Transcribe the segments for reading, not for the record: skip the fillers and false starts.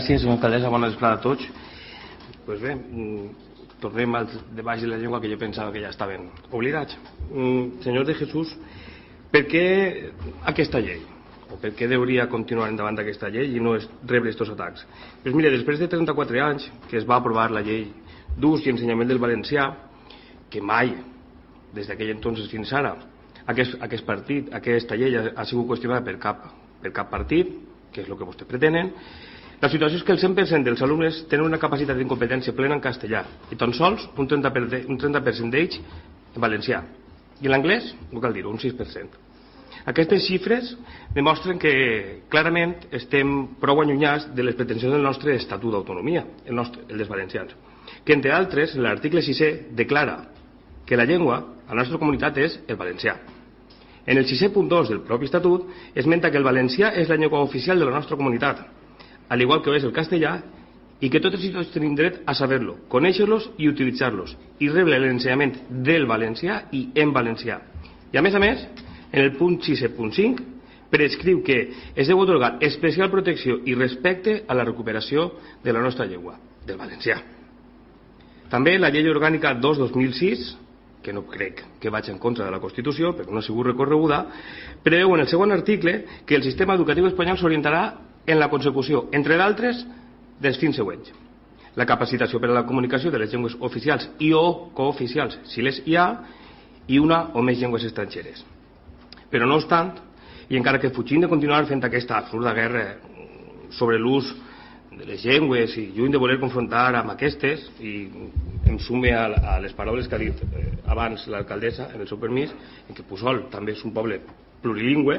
Gràcies, senyora alcaldessa. Bona vesprada a tots. Pues bé, tornem al debat de la llengua que jo pensava que ja estaven oblidats. Senyor de Jesús, per què aquesta llei? O per què hauria continuar endavant d'aquesta llei i no rebre aquests atacs? Pues mire, després de 34 anys que es va aprovar la llei d'ús i ensenyament del valencià, que mai, des d'aquell entonces fins ara, aquesta llei ha sigut qüestionada per cap partit, que és el que vostès pretenen. La situació és que el 100% dels alumnes tenen una capacitat d'incompetència plena en castellà i tan sols un 30% d'ells en valencià. I en l'anglès, no cal dir-ho, un 6%. Aquestes xifres demostren que clarament estem prou allunyats de les pretensions del nostre Estatut d'Autonomia, el dels valencians, que entre altres, en l'article 6è, declara que la llengua a la nostra comunitat és el valencià. En el 6è.2 del propi Estatut esmenta que el valencià és la llengua oficial de la nostra comunitat, al igual que ho és el castellà, i que tots i tots tenim dret a saber-lo, conèixer-los i utilitzar-los, i rebre l'ensenyament del valencià i en valencià. I a més, en el punt 6.5 prescriu que es deu atorgar especial protecció i respecte a la recuperació de la nostra llengua, del valencià. També la llei orgànica 2/2006, que no crec que vagi en contra de la Constitució, perquè no ha sigut recorreguda, preveu en el segon article que el sistema educatiu espanyol s'orientarà en la consecució, entre d'altres, dels fins següents: la capacitació per a la comunicació de les llengües oficials i o cooficials, si les hi ha, i una o més llengües estrangeres. Però no obstant, i encara que fugim de continuar fent aquesta absurda guerra sobre l'ús de les llengües i lluny de voler confrontar amb aquestes, i em sume a les paraules que ha dit abans l'alcaldessa, en el seu permís, en què Puçol també és un poble plurilingüe,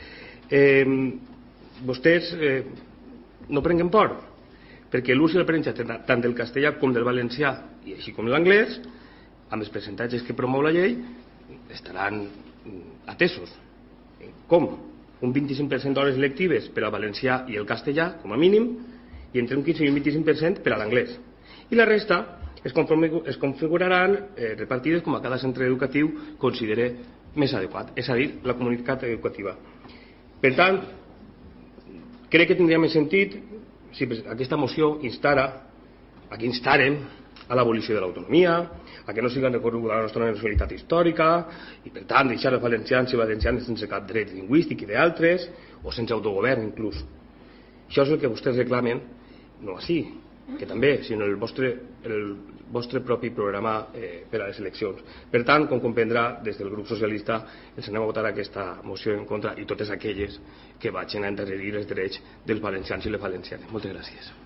vostès no prenguen por, perquè l'ús i l'aprenentatge tant del castellà com del valencià, i així com l'anglès, amb els percentatges que promou la llei, estaran atesos. Com? Un 25% d'hores lectives per al valencià i el castellà, com a mínim, i entre un 15 i un 25% per a l'anglès. I la resta es configuraran repartides com a cada centre educatiu considere més adequat, és a dir, la comunitat educativa. Per tant, crec que tindria més sentit si aquesta moció instàrem a l'abolició de l'autonomia, a que no siga recorreguda la nostra nacionalitat històrica i, per tant, deixar els valencians i valencianes sense cap dret lingüístic i d'altres, o sense autogovern inclús. Això és el que vostès reclamen, no així, que també, sinó el vostre propi programa per a les eleccions. Per tant, com comprendrà, des del grup socialista ens anem a votar aquesta moció en contra i totes aquelles que vagin a endarrerir els drets dels valencians i les valencianes. Moltes gràcies.